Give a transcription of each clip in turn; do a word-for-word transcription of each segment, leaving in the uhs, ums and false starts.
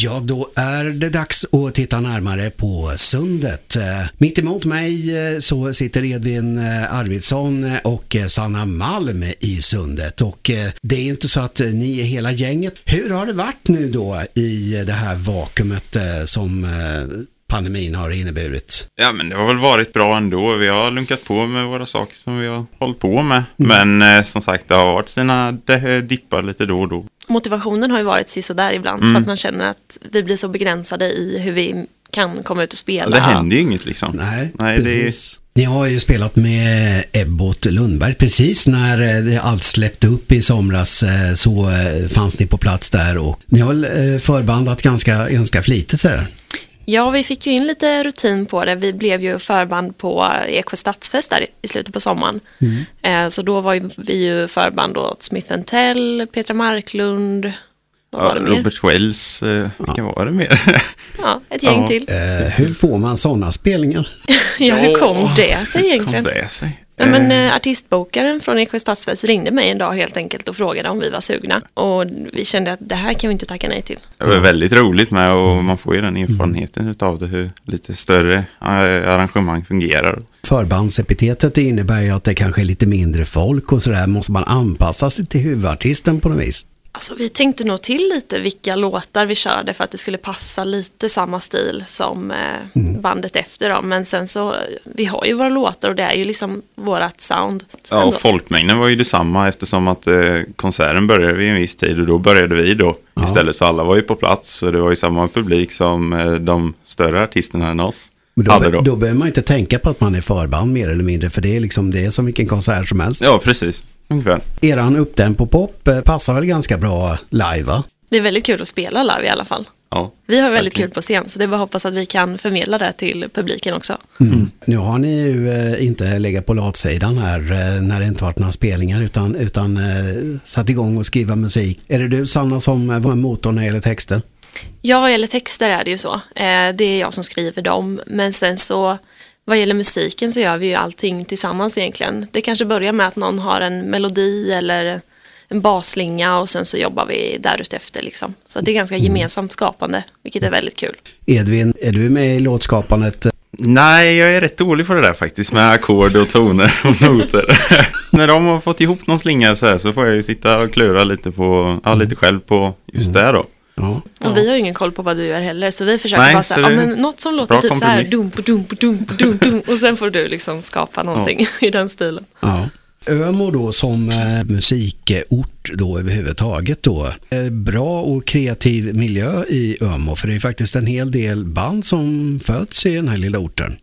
Ja, då är det dags att titta närmare på Sundet. Mitt emot mig så sitter Edvin Arvidsson och Sanna Malm i Sundet. Och det är inte så att ni är hela gänget. Hur har det varit nu då i det här vakuumet som pandemin har inneburit? Ja, men det har väl varit bra ändå. Vi har lunkat på med våra saker som vi har hållit på med. Mm. Men eh, som sagt, det har varit sina dippar lite då och då. Motivationen har ju varit sådär ibland mm. för att man känner att vi blir så begränsade i hur vi kan komma ut och spela. Ja, det händer ju inget liksom. Nej, Nej precis. Det är... Ni har ju spelat med Ebbot Lundberg precis när allt släppte upp i somras, så fanns ni på plats där och ni har förbandat ganska, ganska flitigt så här. Ja, vi fick ju in lite rutin på det. Vi blev ju förband på Eksjö stadsfest där i slutet på sommaren. Mm. Så då var vi ju förband åt Smith and Tell, Petra Marklund. Ja, Robert Wells, eh, vilka ja. var det mer? Ja, ett gäng ja. till. Eh, hur får man sådana spelningar? Ja, hur kom det sig egentligen? Kom det sig? Ja, men eh, artistbokaren från Eksjö stadsfest ringde mig en dag helt enkelt och frågade om vi var sugna. Och vi kände att det här kan vi inte tacka nej till. Det var väldigt roligt med och man får ju den erfarenheten utav det, hur lite större arrangemang fungerar. Förbandsepitetet innebär ju att det kanske är lite mindre folk och sådär. Måste man anpassa sig till huvudartisten på något vis? Alltså vi tänkte nog till lite vilka låtar vi körde för att det skulle passa lite samma stil som eh, mm. bandet efter dem. Men sen så, vi har ju våra låtar och det är ju liksom vårat sound. Ja, och folkmängden var ju detsamma eftersom att eh, konserten började vid en viss tid och då började vi då. Ja. Istället så alla var ju på plats så det var ju samma publik som eh, de större artisterna än oss. Men då, då. då behöver man inte tänka på att man är förband mer eller mindre för det är liksom det är som vilken konsert som helst. Ja, precis. Ungefär. Eran upptempo-pop passar väl ganska bra live, va? Det är väldigt kul att spela live i alla fall. Ja, vi har väldigt verkligen kul på scen så det är bara hoppas att vi kan förmedla det till publiken också. Mm. Nu har ni ju eh, inte legat på latsidan här eh, när det inte varit några spelningar utan, utan eh, satt igång och skriva musik. Är det du, Sanna, som var motorn när det gäller texter? Ja, eller texter är det ju så. Eh, det är jag som skriver dem. Men sen så, vad gäller musiken så gör vi ju allting tillsammans egentligen. Det kanske börjar med att någon har en melodi eller en basslinga och sen så jobbar vi därutefter liksom. Så det är ganska gemensamt skapande, vilket är väldigt kul. Edvin, är du med i låtskapandet? Nej, jag är rätt dålig på det där faktiskt med ackord och toner och noter. När de har fått ihop någon slinga så här så får jag ju sitta och klura lite på, ja, lite själv på just det då. Ja. Och ja. vi har ju ingen koll på vad du gör heller så vi försöker Nej, bara så här, ja, men något som låter typ så här dum, dum, dum, dum, dum, och sen får du liksom skapa någonting ja. i den stilen. Ja. Ömo då som eh, musikort då överhuvudtaget då. Eh, bra och kreativ miljö i Ömo för det är faktiskt en hel del band som föds i den här lilla orten.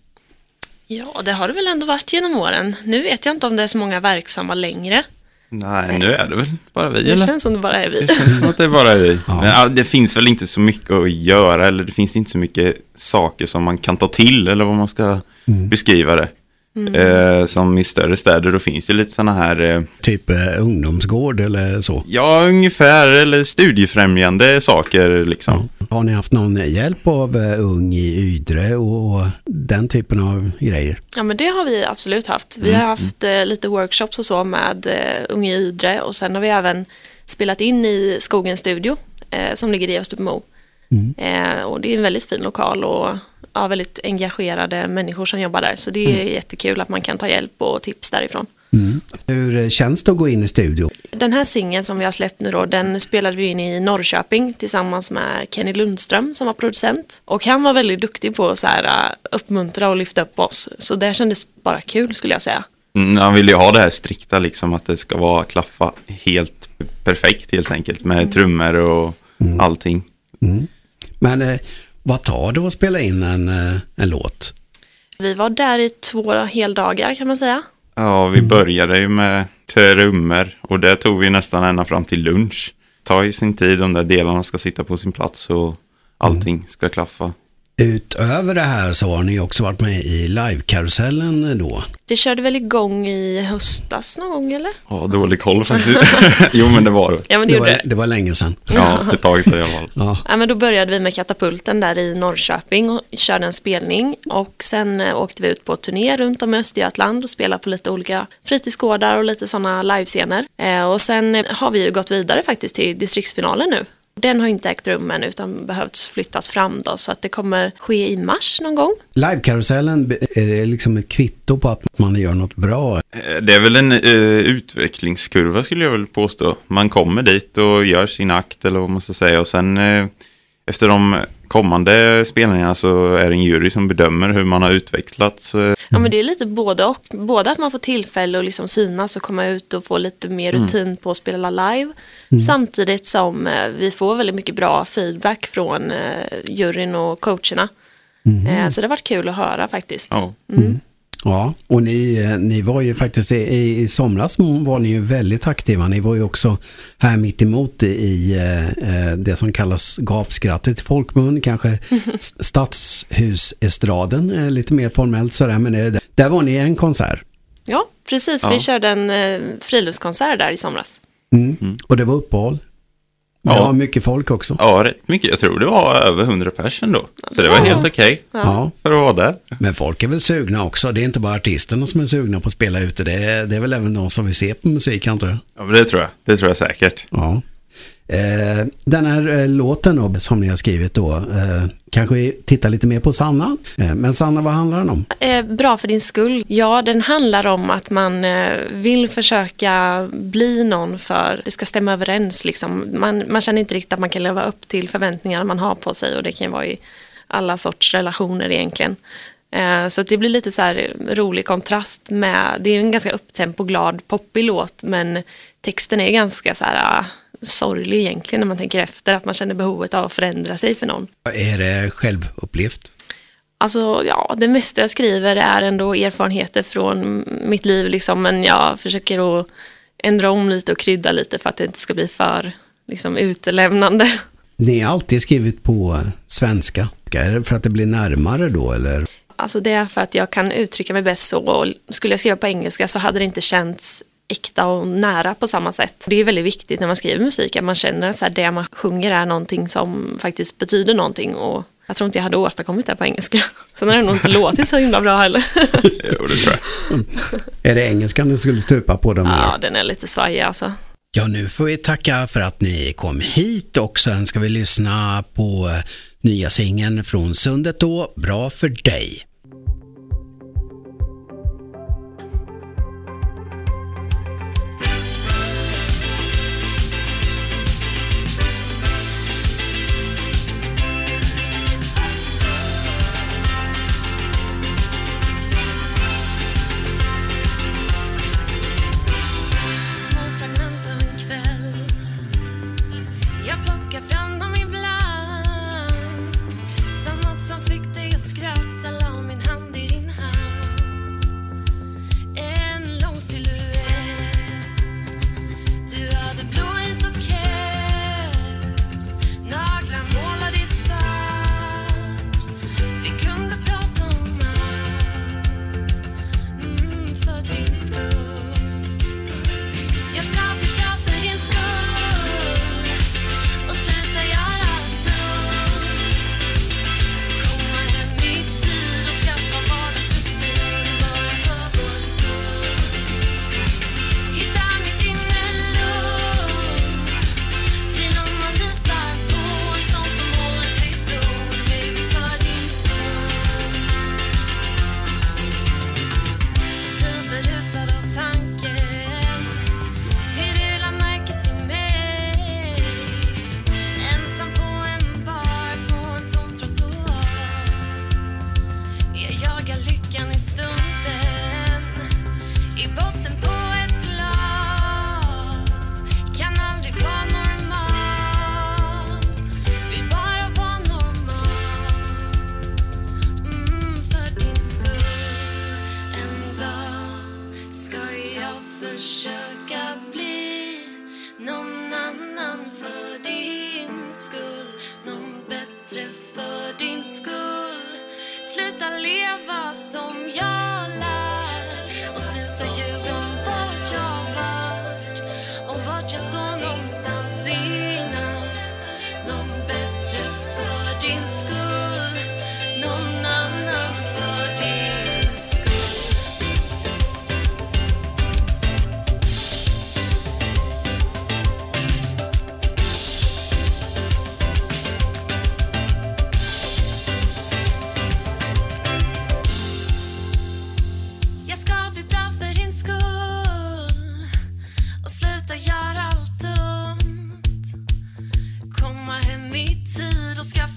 Ja, det har det väl ändå varit genom åren. Nu vet jag inte om det är så många verksamma längre. Nej, nu är det väl bara vi, det eller? Känns som det bara är vi. Det känns som att det bara är vi. Ja. Men ja, det finns väl inte så mycket att göra eller det finns inte så mycket saker som man kan ta till eller vad man ska mm. beskriva det. Mm. Eh, som i större städer då finns det lite såna här eh, typ eh, ungdomsgård eller så. Ja, ungefär eller studiefrämjande saker liksom. Ja. Har ni haft någon hjälp av eh, Ung i Ydre och, och den typen av grejer? Ja, men det har vi absolut haft. Vi mm. har haft eh, lite workshops och så med eh, Ung i Ydre och sen har vi även spelat in i Skogens studio eh, som ligger i Östermo. Mm. Eh, och det är en väldigt fin lokal och ja, väldigt engagerade människor som jobbar där. Så det är mm. jättekul att man kan ta hjälp och tips därifrån. Mm. Hur känns det att gå in i studio? Den här singeln som vi har släppt nu då, den spelade vi in i Norrköping tillsammans med Kenny Lundström som var producent. Och han var väldigt duktig på att så här, uppmuntra och lyfta upp oss. Så det kändes bara kul skulle jag säga. Mm, han ville ju ha det här strikta liksom att det ska vara klaffa helt perfekt helt enkelt med mm. trummor och mm. allting. Mm. Men eh, vad tar det att spela in en, en låt? Vi var där i två heldagar kan man säga. Ja, vi började ju med trummor och det tog vi nästan ända fram till lunch. Ta i sin tid, de där delarna ska sitta på sin plats och allting ska klaffa. Utöver det här så har ni också varit med i live-karusellen då. Det körde väl igång i höstas någon gång, eller? Ja, dålig koll faktiskt. Jo, men det var det. Ja, men det, det, var, det. det var länge sedan. Ja, ett tag sedan i alla fall. Ja. Ja, men då började vi med Katapulten där i Norrköping och körde en spelning. Och sen eh, åkte vi ut på turné runt om i Östergötland och spelade på lite olika fritidsgårdar och lite sådana livescener. Eh, och sen har vi ju gått vidare faktiskt till distriktsfinalen nu. Den har inte ägt rum än utan behövts flyttas fram då, så att det kommer ske i mars någon gång. Livekarusellen, är det liksom ett kvitto på att man gör något bra? Det är väl en uh, utvecklingskurva skulle jag väl påstå. Man kommer dit och gör sin akt eller vad man ska säga och sen uh, efter de kommande spelningarna så är det en jury som bedömer hur man har utvecklats. Ja, men det är lite både och. Både att man får tillfälle att liksom synas och komma ut och få lite mer rutin mm. på att spela live. Mm. Samtidigt som vi får väldigt mycket bra feedback från juryn och coacherna. Mm. Så det har varit kul att höra faktiskt. Ja. Mm. Ja, och ni, ni var ju faktiskt i, i somras var ni ju väldigt aktiva. Ni var ju också här mitt emot i eh, det som kallas gapskrattet i folkmun, kanske stadshusestraden, eh, lite mer formellt sådär, men det, där var ni en konsert. Ja, precis. Ja. Vi körde en eh, friluftskonsert där i somras. Mm. Mm. Och det var uppehåll. Det ja. var mycket folk också. Ja, rätt mycket. Jag tror det var över hundra personer då. Så det var ja. helt okej okay ja. för att vara där. Men folk är väl sugna också. Det är inte bara artisterna som är sugna på att spela ute. Det är, det är väl även de som vill se på musik, antar jag. Ja, men det tror jag. Det tror jag säkert. Ja. Eh, den här eh, låten då, som ni har skrivit då, eh, kanske vi tittar lite mer på Sanna. Eh, men Sanna, vad handlar den om? Eh, bra för din skull. Ja, den handlar om att man eh, vill försöka bli någon för det ska stämma överens. Liksom. Man, man känner inte riktigt att man kan leva upp till förväntningar man har på sig och det kan vara i alla sorts relationer egentligen. Eh, så att det blir lite så här rolig kontrast med, det är en ganska upptempo, glad, poppig låt men texten är ganska så här sorglig egentligen när man tänker efter, att man känner behovet av att förändra sig för någon. Är det självupplevt? Alltså ja, det mesta jag skriver är ändå erfarenheter från mitt liv liksom, men jag försöker att ändra om lite och krydda lite för att det inte ska bli för liksom utelämnande. Ni har alltid skrivit på svenska. Är det för att det blir närmare då eller? Alltså det är för att jag kan uttrycka mig bäst så, och skulle jag skriva på engelska så hade det inte känts äkta och nära på samma sätt. Det är väldigt viktigt när man skriver musik att man känner att så här, det man sjunger är någonting som faktiskt betyder någonting, och jag tror inte jag hade åstadkommit det på engelska. Sen har det nog inte låtit så himla bra heller. Jo, det tror jag. Mm. Är det engelskan du skulle stupa på dem? Ja, den är lite svajig alltså. Ja, nu får vi tacka för att ni kom hit och sen ska vi lyssna på nya singeln från Sundet då, Bra för dig.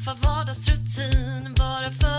skaffa vardagsrutin bara för